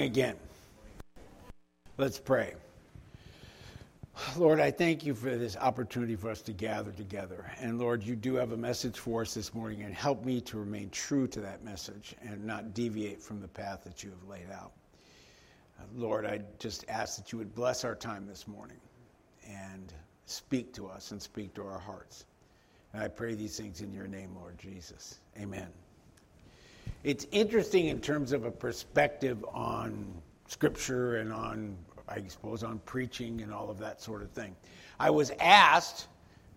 again. Let's pray. Lord, I thank you for this opportunity for us to gather together. And Lord, you do have a message for us this morning, and help me to remain true to that message and not deviate from the path that you have laid out. Lord, I just ask that you would bless our time this morning and speak to us and speak to our hearts. And I pray these things in your name, Lord Jesus. Amen. It's interesting in terms of a perspective on Scripture and on, I suppose, on preaching and all of that sort of thing. I was asked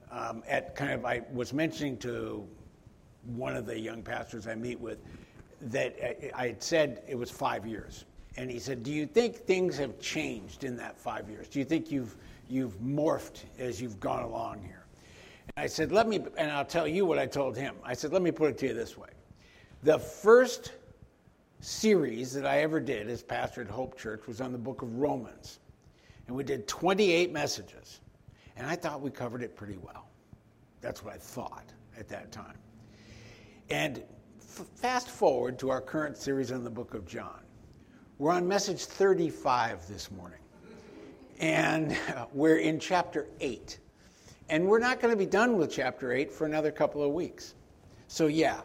I was mentioning to one of the young pastors I meet with that I had said it was 5 years. And he said, do you think things have changed in that 5 years? Do you think you've morphed as you've gone along here? And I said, and I'll tell you what I told him. I said, let me put it to you this way. The first series that I ever did as pastor at Hope Church was on the book of Romans. And we did 28 messages. And I thought we covered it pretty well. That's what I thought at that time. And fast forward to our current series on the book of John. We're on message 35 this morning. And we're in chapter 8. And we're not going to be done with chapter 8 for another couple of weeks. So yeah,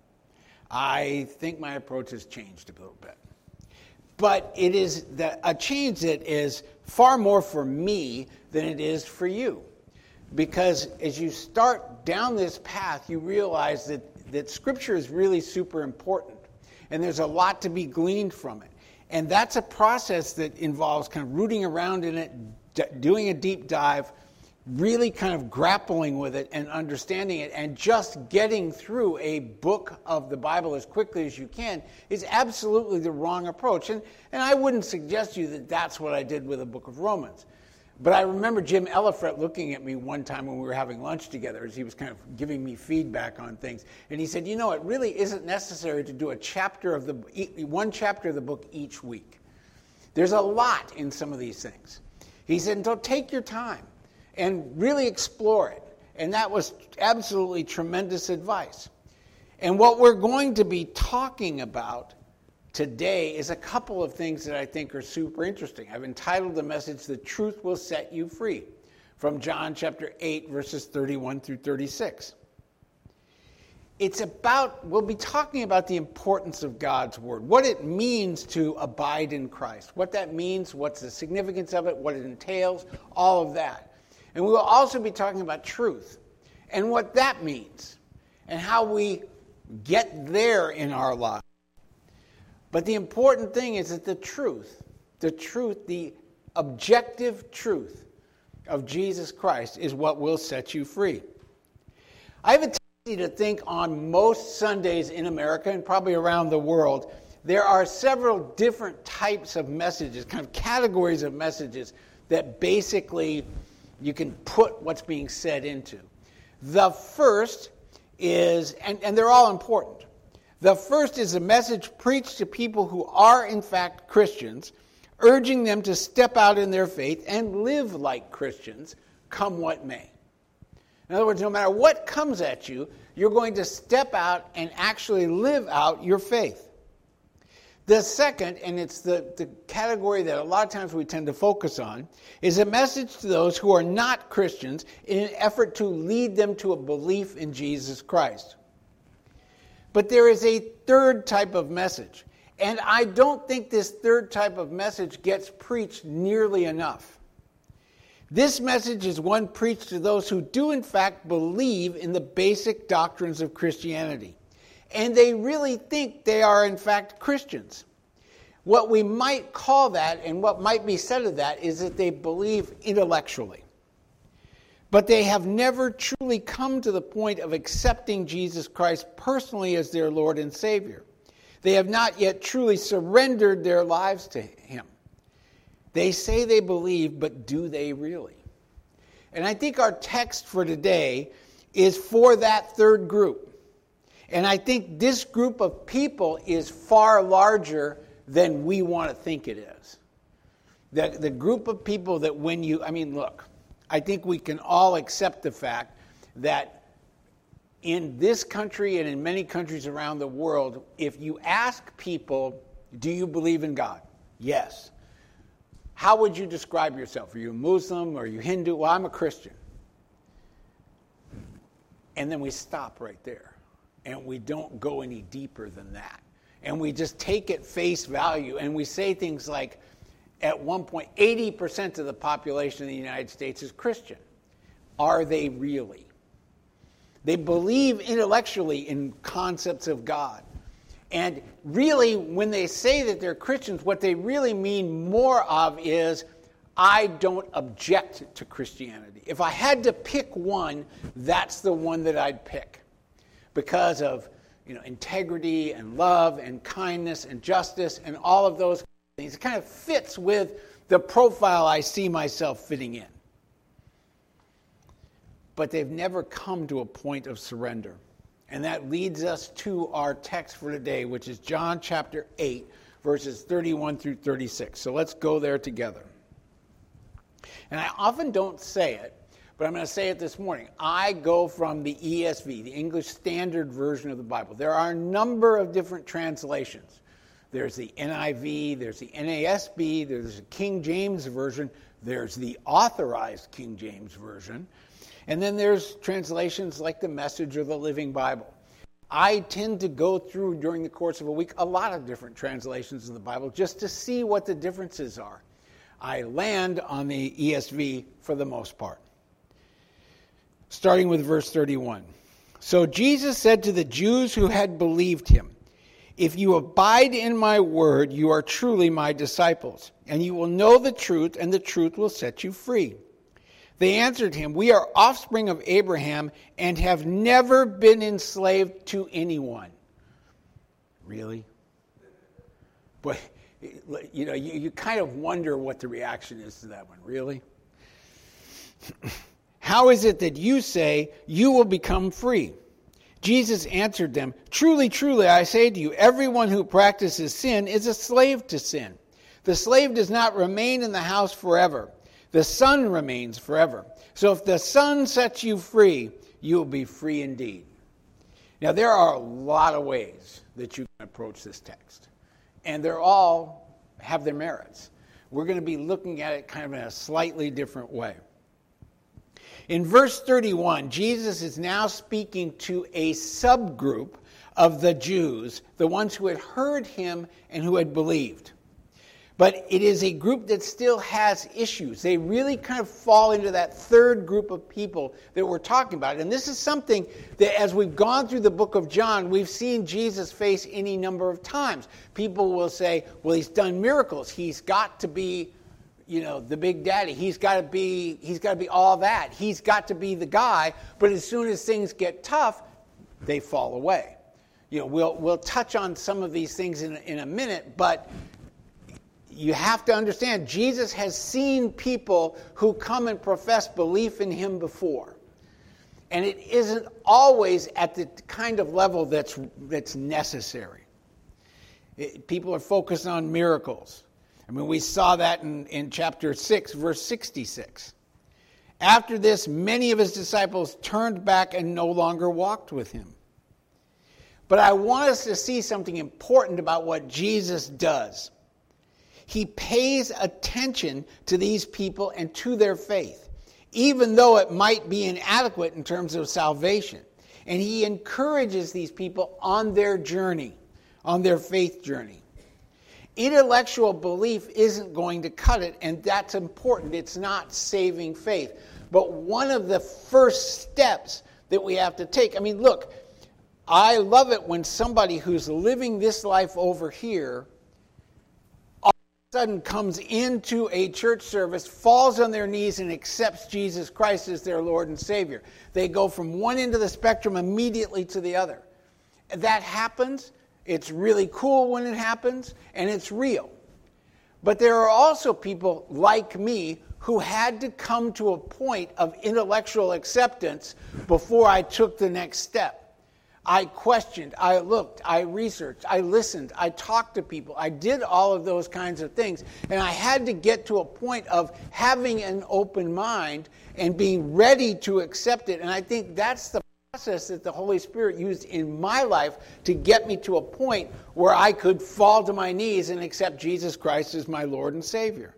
I think my approach has changed a little bit. But it is a change that is far more for me than it is for you. Because as you start down this path, you realize that Scripture is really super important. And there's a lot to be gleaned from it. And that's a process that involves kind of rooting around in it, doing a deep dive, really kind of grappling with it and understanding it, and just getting through a book of the Bible as quickly as you can is absolutely the wrong approach. And I wouldn't suggest to you that that's what I did with the book of Romans. But I remember Jim Ellifret looking at me one time when we were having lunch together as he was kind of giving me feedback on things. And he said, it really isn't necessary to do one chapter of the book each week. There's a lot in some of these things. He said, so take your time and really explore it. And that was absolutely tremendous advice. And what we're going to be talking about today is a couple of things that I think are super interesting. I've entitled the message, "The Truth Will Set You Free," from John chapter 8, verses 31 through 36. We'll be talking about the importance of God's Word, what it means to abide in Christ, what that means, what's the significance of it, what it entails, all of that. And we will also be talking about truth and what that means and how we get there in our lives. But the important thing is that the truth, the objective truth of Jesus Christ is what will set you free. I have a tendency to think on most Sundays in America and probably around the world, there are several different types of messages, kind of categories of messages that basically you can put what's being said into. The first is, and they're all important. The first is a message preached to people who are in fact Christians, urging them to step out in their faith and live like Christians, come what may. In other words, no matter what comes at you, you're going to step out and actually live out your faith. The second, and it's the category that a lot of times we tend to focus on, is a message to those who are not Christians in an effort to lead them to a belief in Jesus Christ. But there is a third type of message, and I don't think this third type of message gets preached nearly enough. This message is one preached to those who do in fact believe in the basic doctrines of Christianity. And they really think they are, in fact, Christians. What we might call that, and what might be said of that, is that they believe intellectually. But they have never truly come to the point of accepting Jesus Christ personally as their Lord and Savior. They have not yet truly surrendered their lives to Him. They say they believe, but do they really? And I think our text for today is for that third group. And I think this group of people is far larger than we want to think it is. The group of people that look, I think we can all accept the fact that in this country and in many countries around the world, if you ask people, do you believe in God? Yes. How would you describe yourself? Are you a Muslim? Are you Hindu? Well, I'm a Christian. And then we stop right there. And we don't go any deeper than that. And we just take it face value. And we say things like, at one point, 80% of the population of the United States is Christian. Are they really? They believe intellectually in concepts of God. And really, when they say that they're Christians, what they really mean more of is, I don't object to Christianity. If I had to pick one, that's the one that I'd pick. Because of integrity and love and kindness and justice and all of those things. It kind of fits with the profile I see myself fitting in. But they've never come to a point of surrender. And that leads us to our text for today, which is John chapter 8, verses 31 through 36. So let's go there together. And I often don't say it, but I'm going to say it this morning. I go from the ESV, the English Standard Version of the Bible. There are a number of different translations. There's the NIV, there's the NASB, there's the King James Version, there's the Authorized King James Version, and then there's translations like the Message or the Living Bible. I tend to go through, during the course of a week, a lot of different translations of the Bible just to see what the differences are. I land on the ESV for the most part. Starting with verse 31. So Jesus said to the Jews who had believed him, "If you abide in my word, you are truly my disciples, and you will know the truth, and the truth will set you free." They answered him, "We are offspring of Abraham and have never been enslaved to anyone." Really? But you kind of wonder what the reaction is to that one. Really? "How is it that you say you will become free?" Jesus answered them, "Truly, truly, I say to you, everyone who practices sin is a slave to sin. The slave does not remain in the house forever. The Son remains forever. So if the Son sets you free, you will be free indeed." Now, there are a lot of ways that you can approach this text. And they all have their merits. We're going to be looking at it kind of in a slightly different way. In verse 31, Jesus is now speaking to a subgroup of the Jews, the ones who had heard him and who had believed. But it is a group that still has issues. They really kind of fall into that third group of people that we're talking about. And this is something that as we've gone through the book of John, we've seen Jesus face any number of times. People will say, well, he's done miracles. He's got to be, the big daddy. He's got to be all that. He's got to be the guy. But as soon as things get tough, they fall away. We'll touch on some of these things in a minute, but you have to understand, Jesus has seen people who come and profess belief in him before. And it isn't always at the kind of level that's necessary. People are focused on miracles. We saw that in chapter 6, verse 66. After this, many of his disciples turned back and no longer walked with him. But I want us to see something important about what Jesus does. He pays attention to these people and to their faith, even though it might be inadequate in terms of salvation. And he encourages these people on their journey, on their faith journey. Intellectual belief isn't going to cut it, and that's important. It's not saving faith. But one of the first steps that we have to take, look, I love it when somebody who's living this life over here sudden comes into a church service, falls on their knees, and accepts Jesus Christ as their Lord and Savior. They go from one end of the spectrum immediately to the other. That happens. It's really cool when it happens, and it's real. But there are also people like me who had to come to a point of intellectual acceptance before I took the next step. I questioned, I looked, I researched, I listened, I talked to people. I did all of those kinds of things. And I had to get to a point of having an open mind and being ready to accept it. And I think that's the process that the Holy Spirit used in my life to get me to a point where I could fall to my knees and accept Jesus Christ as my Lord and Savior.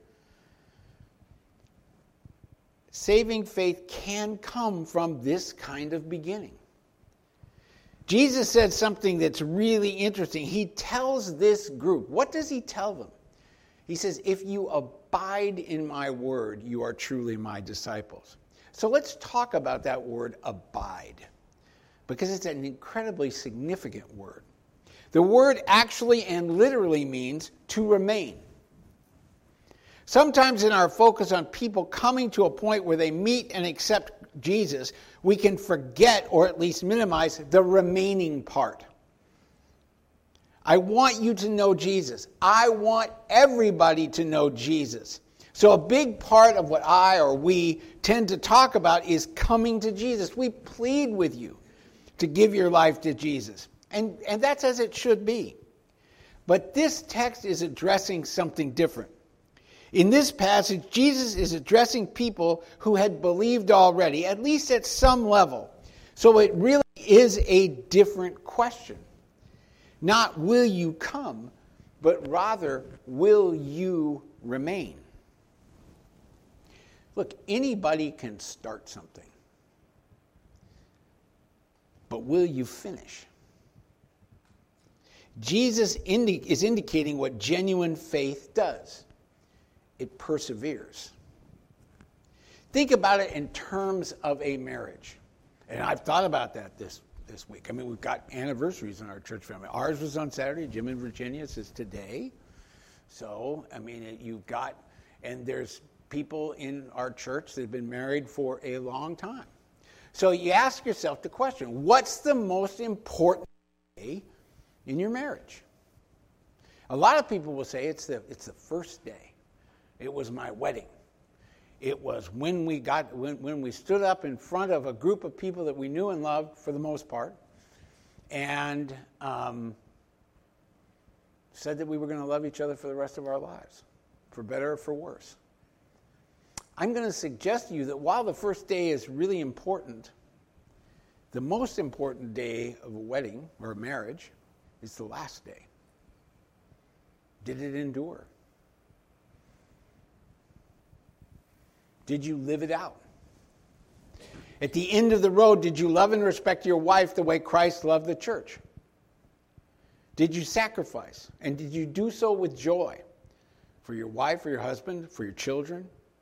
Saving faith can come from this kind of beginning. Jesus said something that's really interesting. He tells this group, what does he tell them? He says, if you abide in my word, you are truly my disciples. So let's talk about that word abide, because it's an incredibly significant word. The word actually and literally means to remain. Sometimes in our focus on people coming to a point where they meet and accept Jesus, we can forget or at least minimize the remaining part. I want you to know Jesus. I want everybody to know Jesus. So a big part of what I or we tend to talk about is coming to Jesus. We plead with you to give your life to Jesus. And that's as it should be. But this text is addressing something different. In this passage, Jesus is addressing people who had believed already, at least at some level. So it really is a different question. Not will you come, but rather will you remain? Look, anybody can start something. But will you finish? Jesus is indicating what genuine faith does. It perseveres. Think about it in terms of a marriage. And I've thought about that this week. I mean, we've got anniversaries in our church family. Ours was on Saturday. Jim and Virginia's is today. So, I mean, you've got, and there's people in our church that have been married for a long time. So you ask yourself the question, what's the most important day in your marriage? A lot of people will say it's the first day. It was my wedding. It was when we stood up in front of a group of people that we knew and loved for the most part, and said that we were going to love each other for the rest of our lives, for better or for worse. I'm going to suggest to you that while the first day is really important, the most important day of a wedding or a marriage is the last day. Did it endure? Did you live it out? At the end of the road, did you love and respect your wife the way Christ loved the church? Did you sacrifice? And did you do so with joy for your wife, for your husband, for your children?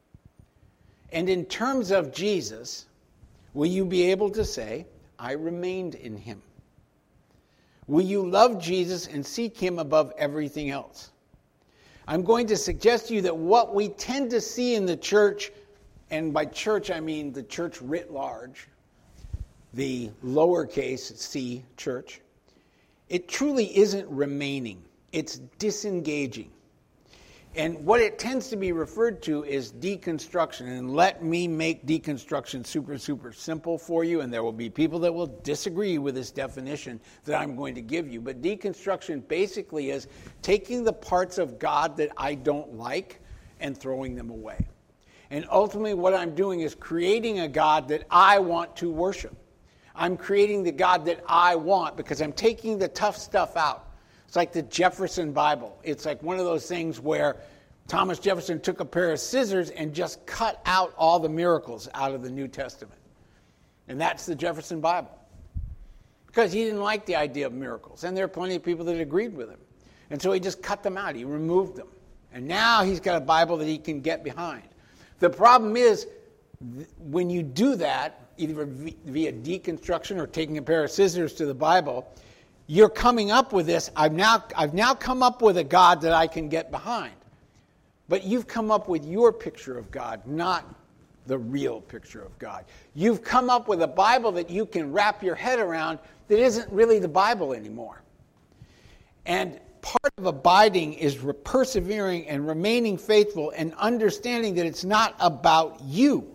And in terms of Jesus, will you be able to say, I remained in him? Will you love Jesus and seek him above everything else? I'm going to suggest to you that what we tend to see in the church, and by church I mean the church writ large, the lowercase c church, it truly isn't remaining. It's disengaging. And what it tends to be referred to is deconstruction. And let me make deconstruction super, super simple for you. And there will be people that will disagree with this definition that I'm going to give you. But deconstruction basically is taking the parts of God that I don't like and throwing them away. And ultimately what I'm doing is creating a God that I want to worship. I'm creating the God that I want because I'm taking the tough stuff out. It's like the Jefferson Bible. It's like one of those things where Thomas Jefferson took a pair of scissors and just cut out all the miracles out of the New Testament. And that's the Jefferson Bible. Because he didn't like the idea of miracles. And there are plenty of people that agreed with him. And so he just cut them out. He removed them. And now he's got a Bible that he can get behind. The problem is, when you do that, either via deconstruction or taking a pair of scissors to the Bible, you're coming up with this, I've now come up with a God that I can get behind. But you've come up with your picture of God, not the real picture of God. You've come up with a Bible that you can wrap your head around that isn't really the Bible anymore. And part of abiding is persevering and remaining faithful and understanding that it's not about you.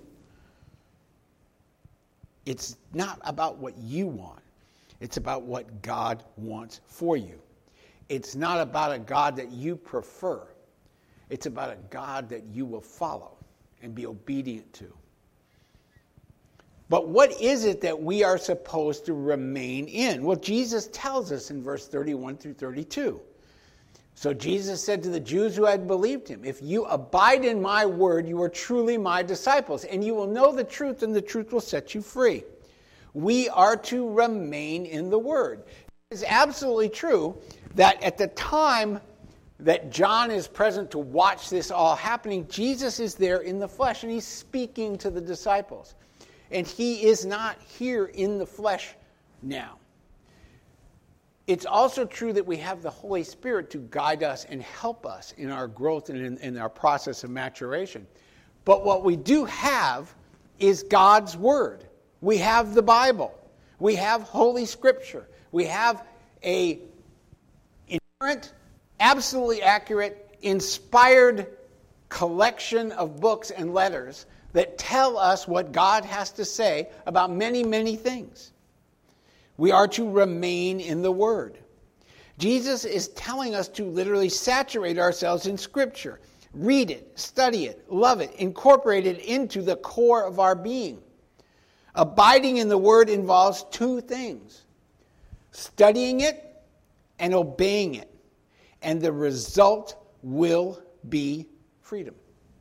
It's not about what you want. It's about what God wants for you. It's not about a God that you prefer. It's about a God that you will follow and be obedient to. But what is it that we are supposed to remain in? Well, Jesus tells us in verse 31 through 32. So Jesus said to the Jews who had believed him, if you abide in my word, you are truly my disciples, and you will know the truth, and the truth will set you free. We are to remain in the word. It's absolutely true that at the time that John is present to watch this all happening, Jesus is there in the flesh, and he's speaking to the disciples. And he is not here in the flesh now. It's also true that we have the Holy Spirit to guide us and help us in our growth and in our process of maturation. But what we do have is God's Word. We have the Bible. We have Holy Scripture. We have a inerrant, absolutely accurate, inspired collection of books and letters that tell us what God has to say about many, many things. We are to remain in the Word. Jesus is telling us to literally saturate ourselves in Scripture. Read it, study it, love it, incorporate it into the core of our being. Abiding in the Word involves two things: studying it and obeying it. And the result will be freedom.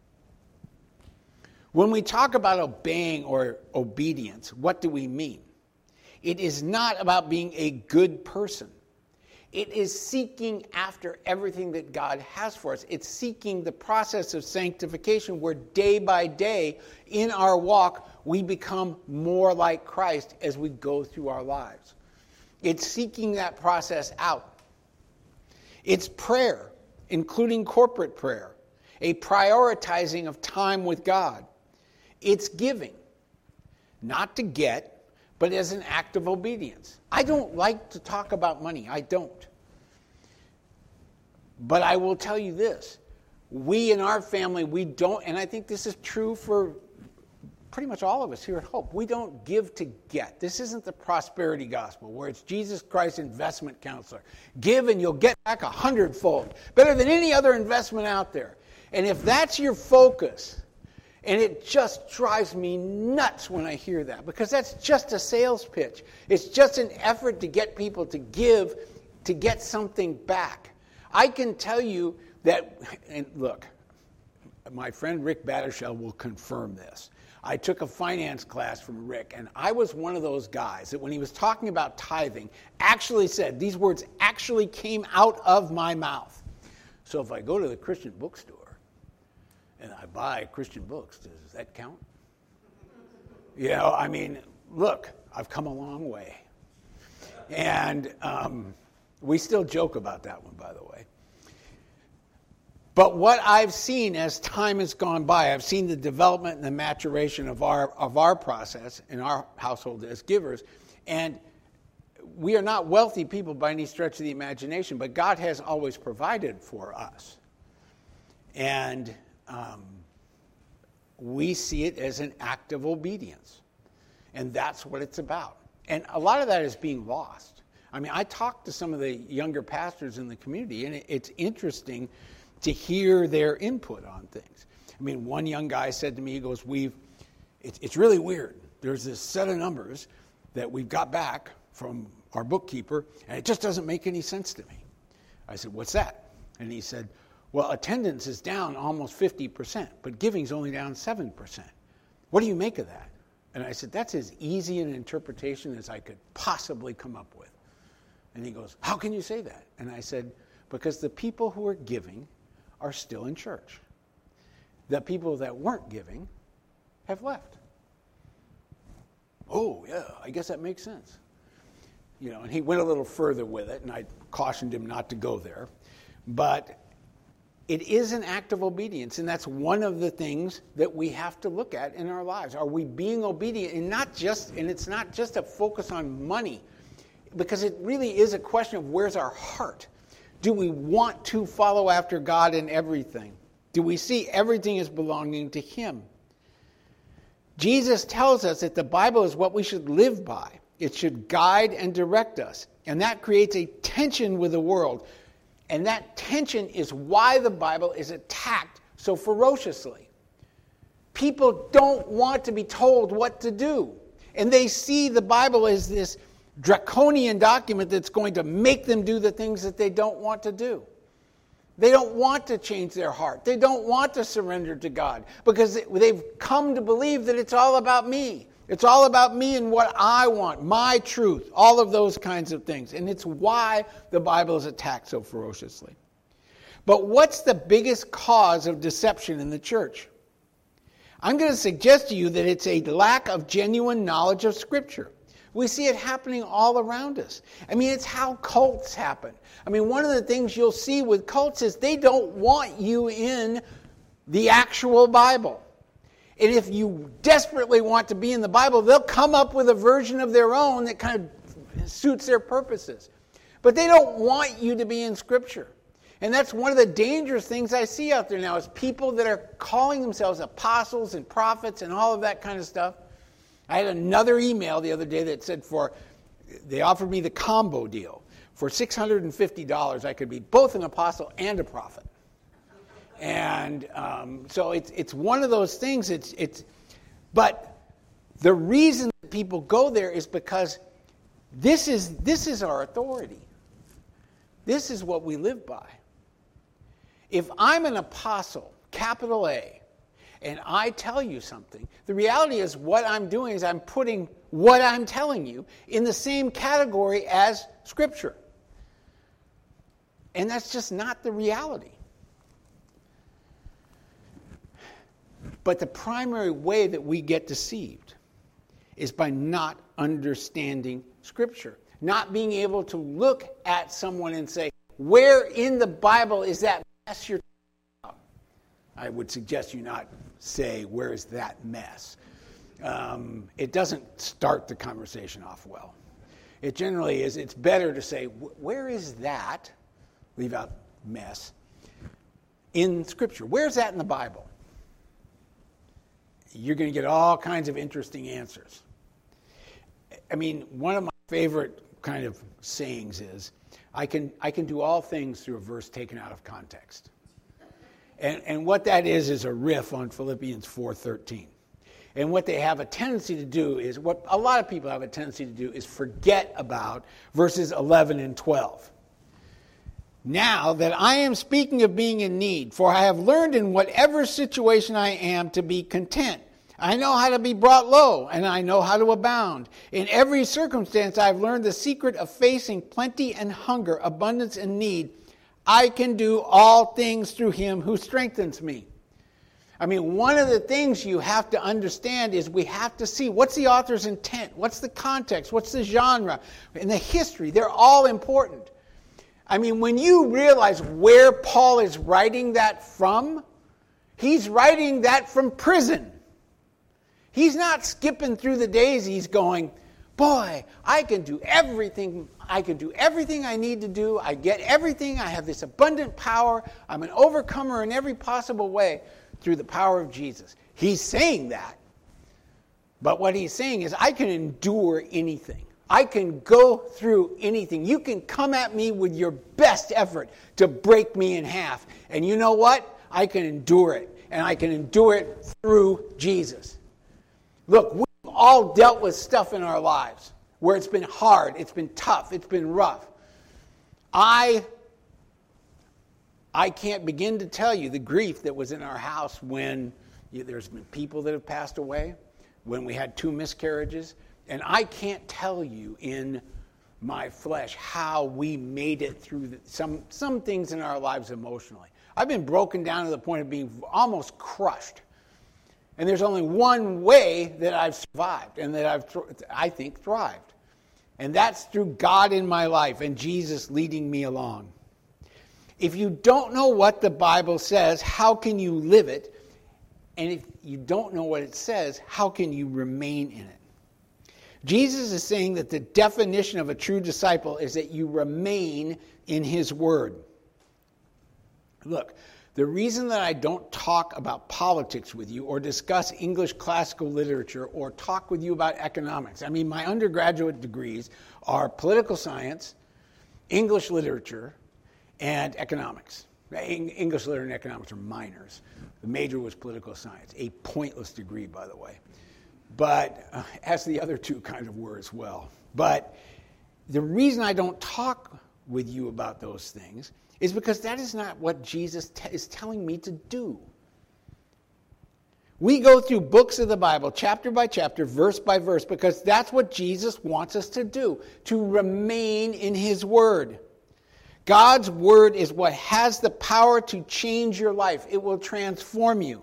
When we talk about obeying or obedience, what do we mean? It is not about being a good person. It is seeking after everything that God has for us. It's seeking the process of sanctification where day by day in our walk we become more like Christ as we go through our lives. It's seeking that process out. It's prayer, including corporate prayer, a prioritizing of time with God. It's giving, not to get, but as an act of obedience. I don't like to talk about money. I don't. But I will tell you this. We in our family, we don't, and I think this is true for pretty much all of us here at Hope. We don't give to get. This isn't the prosperity gospel where it's Jesus Christ investment counselor. Give and you'll get back 100-fold. Better than any other investment out there. And if that's your focus, and it just drives me nuts when I hear that, because that's just a sales pitch. It's just an effort to get people to give to get something back. I can tell you that, and look, my friend Rick Battershell will confirm this. I took a finance class from Rick, and I was one of those guys that when he was talking about tithing, actually said, these words actually came out of my mouth. So if I go to the Christian bookstore, and I buy Christian books, does that count? You know, I mean, look, I've come a long way. And we still joke about that one, by the way. But what I've seen as time has gone by, I've seen the development and the maturation of our process in our household as givers. And we are not wealthy people by any stretch of the imagination, but God has always provided for us. And we see it as an act of obedience. And that's what it's about. And a lot of that is being lost. I mean, I talked to some of the younger pastors in the community, and it's interesting to hear their input on things. I mean, one young guy said to me, he goes, it's really weird. There's this set of numbers that we've got back from our bookkeeper, and it just doesn't make any sense to me. I said, what's that? And he said, well, attendance is down almost 50%, but giving's only down 7%. What do you make of that? And I said, that's as easy an interpretation as I could possibly come up with. And he goes, how can you say that? And I said, because the people who are giving are still in church. The people that weren't giving have left. Oh, yeah, I guess that makes sense. You know, and he went a little further with it, and I cautioned him not to go there. But it is an act of obedience, and that's one of the things that we have to look at in our lives. Are we being obedient? And it's not just a focus on money, because it really is a question of where's our heart. Do we want to follow after God in everything? Do we see everything as belonging to Him? Jesus tells us that the Bible is what we should live by. It should guide and direct us. And that creates a tension with the world. And that tension is why the Bible is attacked so ferociously. People don't want to be told what to do. And they see the Bible as this draconian document that's going to make them do the things that they don't want to do. They don't want to change their heart. They don't want to surrender to God because they've come to believe that it's all about me. It's all about me and what I want, my truth, all of those kinds of things. And it's why the Bible is attacked so ferociously. But what's the biggest cause of deception in the church? I'm going to suggest to you that it's a lack of genuine knowledge of Scripture. We see it happening all around us. I mean, it's how cults happen. I mean, one of the things you'll see with cults is they don't want you in the actual Bible. And if you desperately want to be in the Bible, they'll come up with a version of their own that kind of suits their purposes. But they don't want you to be in Scripture. And that's one of the dangerous things I see out there now is people that are calling themselves apostles and prophets and all of that kind of stuff. I had another email the other day that said they offered me the combo deal. For $650, I could be both an apostle and a prophet. And so it's one of those things. But the reason that people go there is because this is our authority. This is what we live by. If I'm an apostle, capital A, and I tell you something, the reality is what I'm doing is I'm putting what I'm telling you in the same category as Scripture. And that's just not the reality. But the primary way that we get deceived is by not understanding Scripture. Not being able to look at someone and say, where in the Bible is that mess you're talking about? I would suggest you not say, where is that mess? It doesn't start the conversation off well. It generally is, it's better to say, where is that? Leave out mess. In Scripture. Where's that in the Bible? You're going to get all kinds of interesting answers. I mean, one of my favorite kind of sayings is, I can do all things through a verse taken out of context. And what that is a riff on Philippians 4:13. And what they have a tendency to do is, what a lot of people have a tendency to do is forget about verses 11 and 12. Now that I am speaking of being in need, for I have learned in whatever situation I am to be content. I know how to be brought low, and I know how to abound. In every circumstance I have learned the secret of facing plenty and hunger, abundance and need. I can do all things through him who strengthens me. I mean, one of the things you have to understand is we have to see what's the author's intent, what's the context, what's the genre, and the history. They're all important. I mean, when you realize where Paul is writing that from, he's writing that from prison. He's not skipping through the daisies going, boy, I can do everything. I can do everything I need to do. I get everything. I have this abundant power. I'm an overcomer in every possible way through the power of Jesus. He's saying that. But what he's saying is, I can endure anything. I can go through anything. You can come at me with your best effort to break me in half. And you know what? I can endure it. And I can endure it through Jesus. Look, we've all dealt with stuff in our lives where it's been hard, it's been tough, it's been rough. I can't begin to tell you the grief that was in our house when there's been people that have passed away, when we had 2 miscarriages, and I can't tell you in my flesh how we made it through some things in our lives emotionally. I've been broken down to the point of being almost crushed. And there's only one way that I've survived and that I've, I think, thrived. And that's through God in my life and Jesus leading me along. If you don't know what the Bible says, how can you live it? And if you don't know what it says, how can you remain in it? Jesus is saying that the definition of a true disciple is that you remain in his word. Look, the reason that I don't talk about politics with you or discuss English classical literature or talk with you about economics, I mean, my undergraduate degrees are political science, English literature, and economics. English literature and economics are minors. The major was political science, a pointless degree, by the way. but as the other two kind of were as well. But the reason I don't talk with you about those things is because that is not what Jesus is telling me to do. We go through books of the Bible, chapter by chapter, verse by verse, because that's what Jesus wants us to do, to remain in his word. God's word is what has the power to change your life. It will transform you.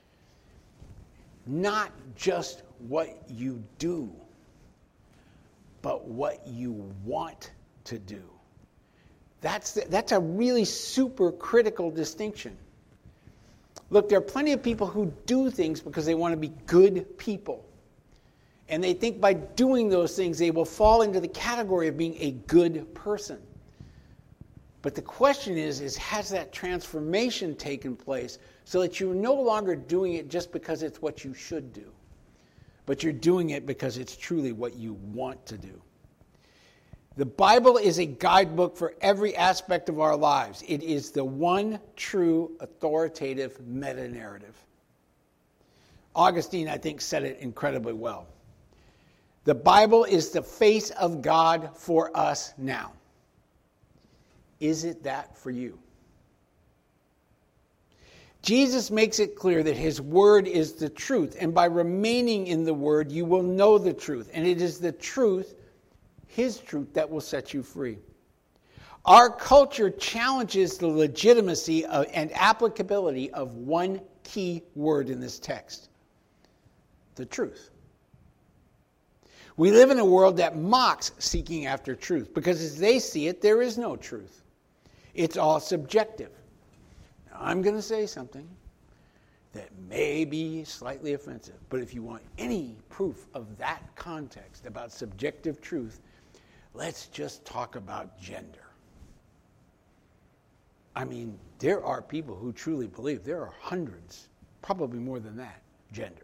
Not just what you do, but what you want to do. That's a really super critical distinction. Look, there are plenty of people who do things because they want to be good people. And they think by doing those things, they will fall into the category of being a good person. But the question is has that transformation taken place so that you're no longer doing it just because it's what you should do, but you're doing it because it's truly what you want to do? The Bible is a guidebook for every aspect of our lives. It is the one true authoritative meta-narrative. Augustine, I think, said it incredibly well. The Bible is the face of God for us now. Is it that for you? Jesus makes it clear that his word is the truth, and by remaining in the word, you will know the truth, and it is the truth, his truth, that will set you free. Our culture challenges the legitimacy and applicability of one key word in this text: the truth. We live in a world that mocks seeking after truth because as they see it, there is no truth. It's all subjective. Now, I'm going to say something that may be slightly offensive, but if you want any proof of that context about subjective truth, let's just talk about gender. I mean, there are people who truly believe there are hundreds, probably more than that, genders.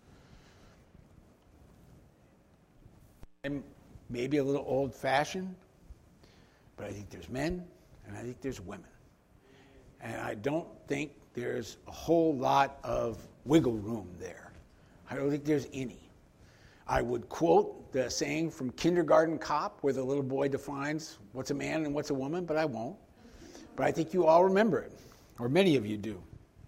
I'm maybe a little old-fashioned, but I think there's men and I think there's women. And I don't think there's a whole lot of wiggle room there. I don't think there's any. I would quote the saying from Kindergarten Cop where the little boy defines what's a man and what's a woman, but I won't. But I think you all remember it, or many of you do.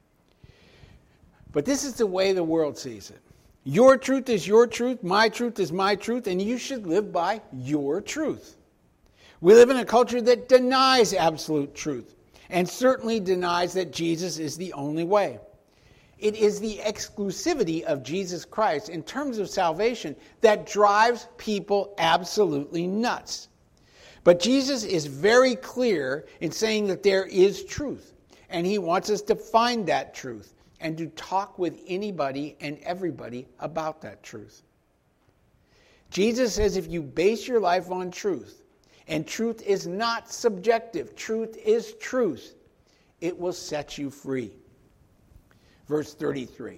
But this is the way the world sees it. Your truth is your truth, my truth is my truth, and you should live by your truth. We live in a culture that denies absolute truth, and certainly denies that Jesus is the only way. It is the exclusivity of Jesus Christ in terms of salvation that drives people absolutely nuts. But Jesus is very clear in saying that there is truth, and he wants us to find that truth and to talk with anybody and everybody about that truth. Jesus says if you base your life on truth, and truth is not subjective, truth is truth, it will set you free. Verse 33.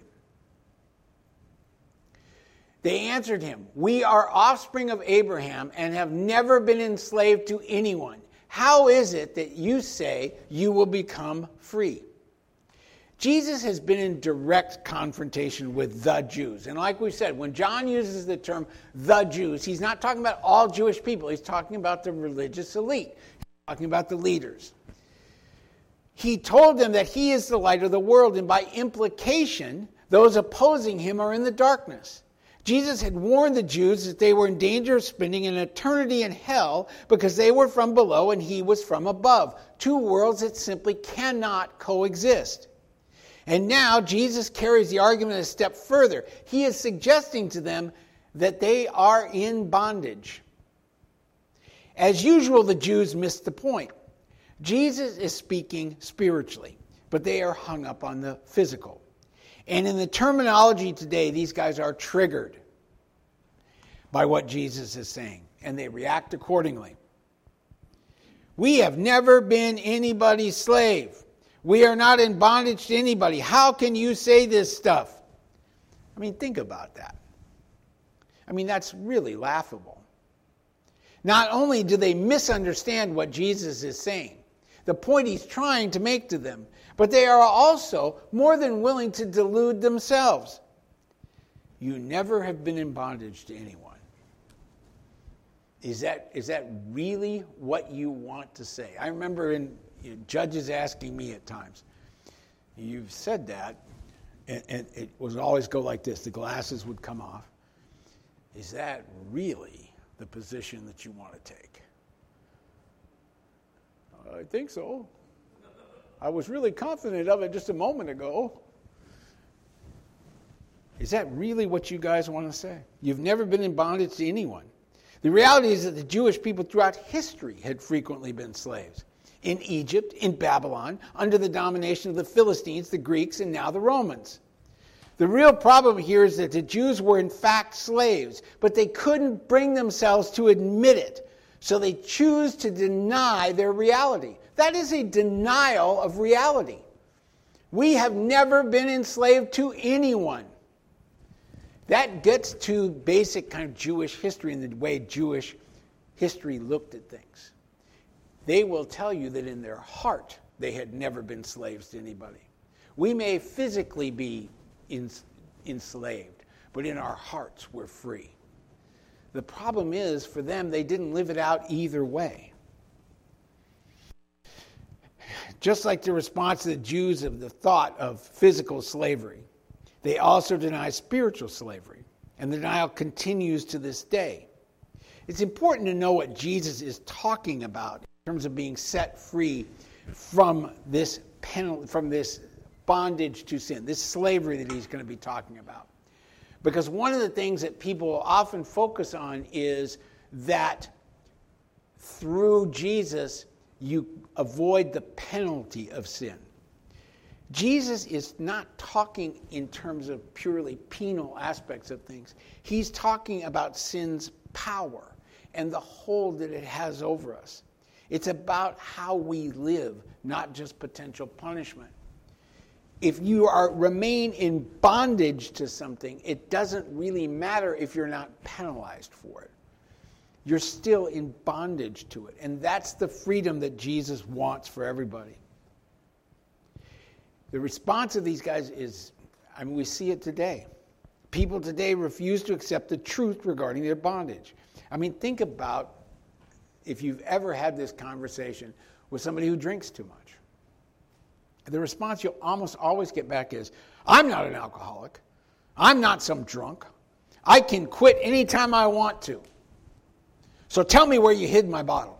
They answered him, "We are offspring of Abraham and have never been enslaved to anyone. How is it that you say you will become free?" Jesus has been in direct confrontation with the Jews. And like we said, when John uses the term the Jews, he's not talking about all Jewish people. He's talking about the religious elite. He's talking about the leaders. He told them that he is the light of the world, and by implication, those opposing him are in the darkness. Jesus had warned the Jews that they were in danger of spending an eternity in hell because they were from below and he was from above. Two worlds that simply cannot coexist. And now Jesus carries the argument a step further. He is suggesting to them that they are in bondage. As usual, the Jews missed the point. Jesus is speaking spiritually, but they are hung up on the physical. And in the terminology today, these guys are triggered by what Jesus is saying, and they react accordingly. We have never been anybody's slave. We are not in bondage to anybody. How can you say this stuff? I mean, think about that. I mean, that's really laughable. Not only do they misunderstand what Jesus is saying, the point he's trying to make to them, but they are also more than willing to delude themselves. you never have been in bondage to anyone. Is that really what you want to say? I remember judges asking me at times, you've said that, and it would always go like this. The glasses would come off. Is that really the position that you want to take? I think so. I was really confident of it just a moment ago. Is that really what you guys want to say? You've never been in bondage to anyone. The reality is that the Jewish people throughout history had frequently been slaves. In Egypt, in Babylon, under the domination of the Philistines, the Greeks, and now the Romans. The real problem here is that the Jews were in fact slaves, but they couldn't bring themselves to admit it. So they choose to deny their reality. That is a denial of reality. We have never been enslaved to anyone. That gets to basic kind of Jewish history and the way Jewish history looked at things. They will tell you that in their heart they had never been slaves to anybody. We may physically be enslaved, but in our hearts we're free. The problem is, for them, they didn't live it out either way. Just like the response to the Jews of the thought of physical slavery, they also deny spiritual slavery, and the denial continues to this day. It's important to know what Jesus is talking about in terms of being set free from this penalty, from this bondage to sin, this slavery that he's going to be talking about. Because one of the things that people often focus on is that through Jesus, you avoid the penalty of sin. Jesus is not talking in terms of purely penal aspects of things. He's talking about sin's power and the hold that it has over us. It's about how we live, not just potential punishment. If you remain in bondage to something, it doesn't really matter if you're not penalized for it. You're still in bondage to it. And that's the freedom that Jesus wants for everybody. The response of these guys is, we see it today. People today refuse to accept the truth regarding their bondage. Think about if you've ever had this conversation with somebody who drinks too much. The response you'll almost always get back is, I'm not an alcoholic. I'm not some drunk. I can quit anytime I want to. So tell me where you hid my bottle.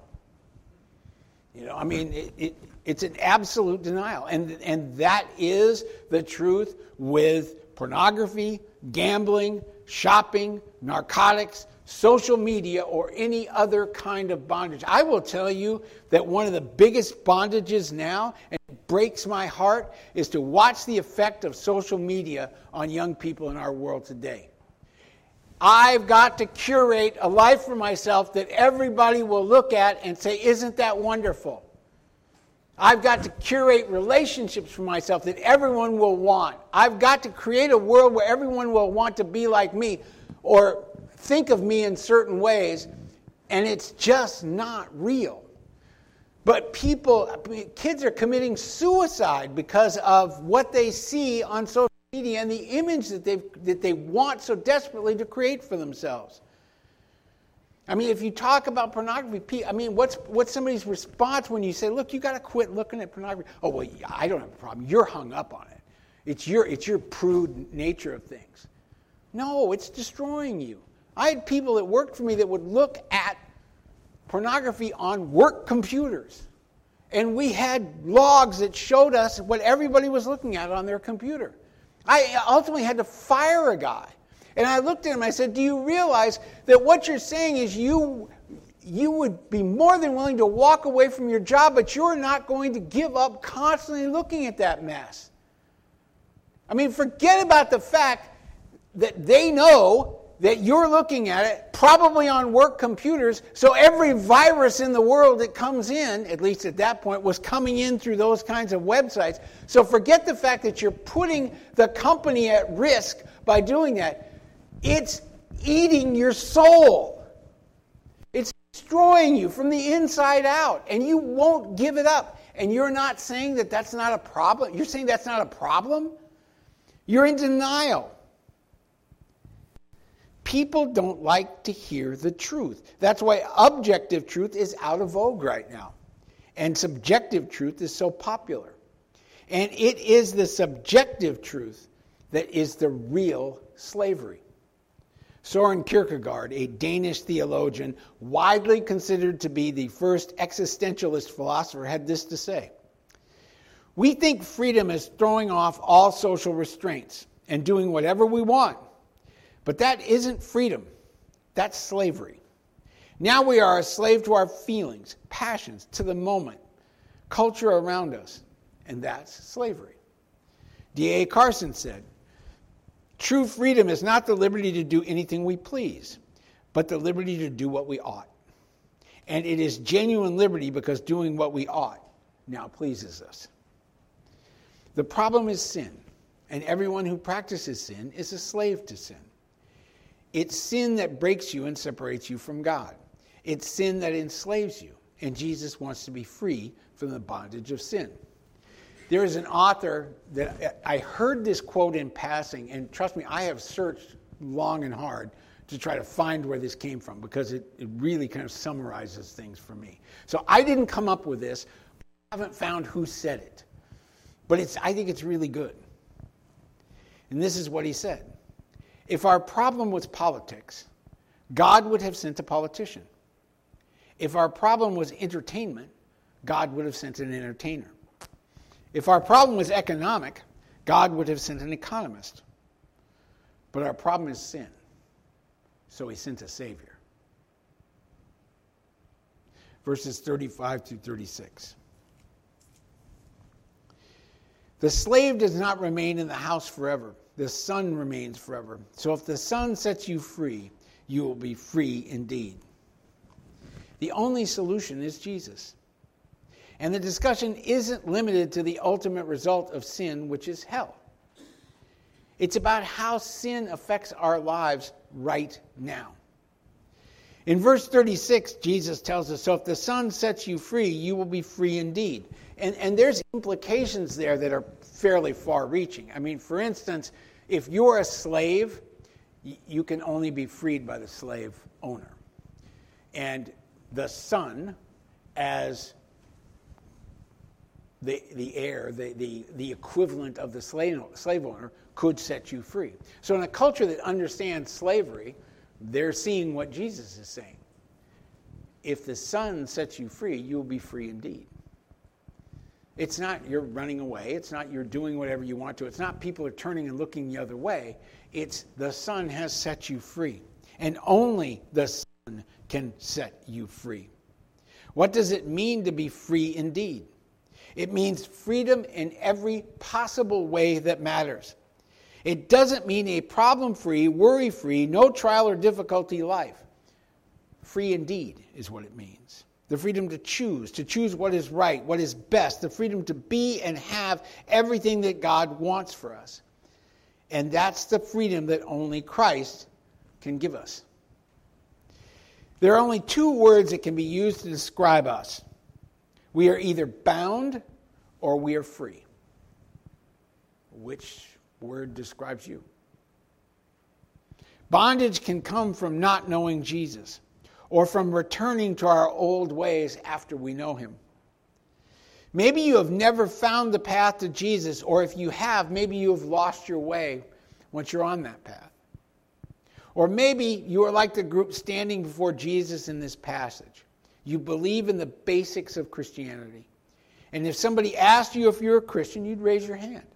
It's an absolute denial. And that is the truth with pornography, gambling, shopping, narcotics, social media, or any other kind of bondage. I will tell you that one of the biggest bondages now, and it breaks my heart, is to watch the effect of social media on young people in our world today. I've got to curate a life for myself that everybody will look at and say, isn't that wonderful? I've got to curate relationships for myself that everyone will want. I've got to create a world where everyone will want to be like me or think of me in certain ways, and it's just not real. But kids are committing suicide because of what they see on social media and the image that they want so desperately to create for themselves. If you talk about pornography, what's somebody's response when you say, look, you got to quit looking at pornography? Oh, well, yeah, I don't have a problem. You're hung up on it. It's your prude nature of things. No, it's destroying you. I had people that worked for me that would look at pornography on work computers. And we had logs that showed us what everybody was looking at on their computer. I ultimately had to fire a guy. And I looked at him and I said, do you realize that what you're saying is you would be more than willing to walk away from your job, but you're not going to give up constantly looking at that mess? Forget about the fact that they know that you're looking at it, probably on work computers, so every virus in the world that comes in, at least at that point, was coming in through those kinds of websites. So forget the fact that you're putting the company at risk by doing that. It's eating your soul. It's destroying you from the inside out, and you won't give it up. And you're not saying that that's not a problem? You're saying that's not a problem? You're in denial. people don't like to hear the truth. That's why objective truth is out of vogue right now. And subjective truth is so popular. And it is the subjective truth that is the real slavery. Søren Kierkegaard, a Danish theologian, widely considered to be the first existentialist philosopher, had this to say: "We think freedom is throwing off all social restraints and doing whatever we want. But that isn't freedom. That's slavery. Now we are a slave to our feelings, passions, to the moment, culture around us, and that's slavery." D.A. Carson said, "True freedom is not the liberty to do anything we please, but the liberty to do what we ought. And it is genuine liberty because doing what we ought now pleases us." The problem is sin, and everyone who practices sin is a slave to sin. It's sin that breaks you and separates you from God. It's sin that enslaves you, and Jesus wants to be free from the bondage of sin. There is an author that I heard this quote in passing, and trust me, I have searched long and hard to try to find where this came from, because it really kind of summarizes things for me. So I didn't come up with this. I haven't found who said it. But I think it's really good. And this is what he said: "If our problem was politics, God would have sent a politician. If our problem was entertainment, God would have sent an entertainer. If our problem was economic, God would have sent an economist. But our problem is sin, so he sent a Savior." Verses 35 through 36. "The slave does not remain in the house forever. The son remains forever. So if the son sets you free, you will be free indeed." The only solution is Jesus. And the discussion isn't limited to the ultimate result of sin, which is hell. It's about how sin affects our lives right now. In verse 36, Jesus tells us, "So if the Son sets you free, you will be free indeed." And there's implications there that are fairly far-reaching. I mean, for instance, if you're a slave, you can only be freed by the slave owner. And the son, as the heir, the equivalent of the slave owner, could set you free. So in a culture that understands slavery, they're seeing what Jesus is saying. If the Son sets you free, you will be free indeed. It's not you're running away. It's not you're doing whatever you want to. It's not people are turning and looking the other way. It's the Son has set you free. And only the Son can set you free. What does it mean to be free indeed? It means freedom in every possible way that matters. It doesn't mean a problem-free, worry-free, no trial or difficulty life. Free indeed is what it means. The freedom to choose what is right, what is best, the freedom to be and have everything that God wants for us. And that's the freedom that only Christ can give us. There are only two words that can be used to describe us. We are either bound or we are free. Which word describes you? Bondage can come from not knowing Jesus, or from returning to our old ways after we know him. Maybe you have never found the path to Jesus, or if you have, maybe you have lost your way once you're on that path. Or maybe you are like the group standing before Jesus in this passage. You believe in the basics of Christianity. And if somebody asked you if you're a Christian, you'd raise your hand.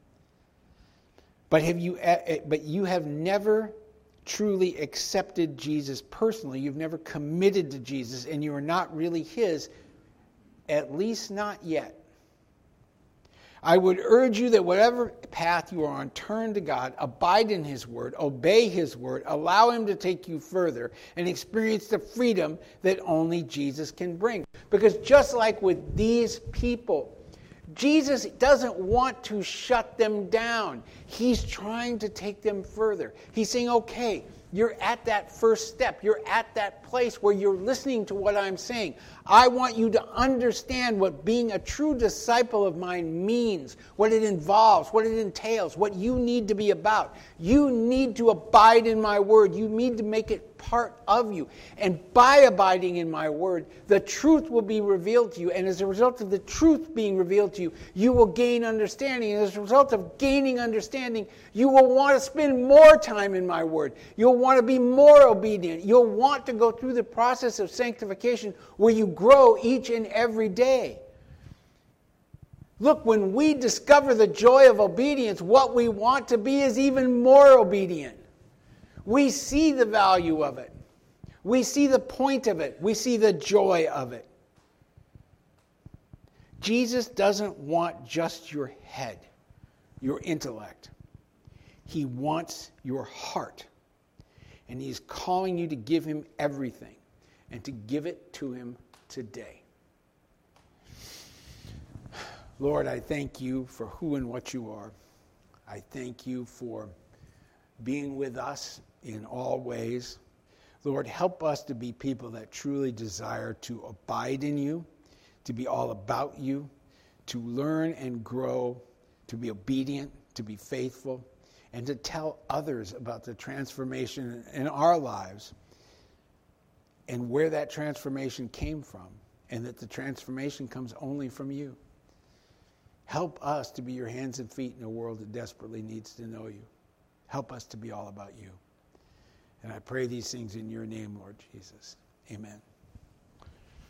But you have never truly accepted Jesus personally. You've never committed to Jesus, and you are not really his, at least not yet. I would urge you that whatever path you are on, turn to God, abide in his word, obey his word, allow him to take you further, and experience the freedom that only Jesus can bring. Because just like with these people, Jesus doesn't want to shut them down. He's trying to take them further. He's saying, okay, You're at that first step. You're at that place where you're listening to what I'm saying. I want you to understand what being a true disciple of mine means, what it involves, what it entails, what you need to be about. You need to abide in my word. You need to make it part of you. And by abiding in my word, the truth will be revealed to you. And as a result of the truth being revealed to you, you will gain understanding. And as a result of gaining understanding, you will want to spend more time in my word. You'll want to be more obedient. You'll want to go through the process of sanctification where you grow each and every day. Look, when we discover the joy of obedience, what we want to be is even more obedient. We see the value of it. We see the point of it. We see the joy of it. Jesus doesn't want just your head, your intellect. He wants your heart. And he's calling you to give him everything and to give it to him today. Lord, I thank you for who and what you are. I thank you for being with us in all ways. Lord, help us to be people that truly desire to abide in you, to be all about you, to learn and grow, to be obedient, to be faithful, and to tell others about the transformation in our lives and where that transformation came from, and that the transformation comes only from you. Help us to be your hands and feet in a world that desperately needs to know you. Help us to be all about you. And I pray these things in your name, Lord Jesus. Amen.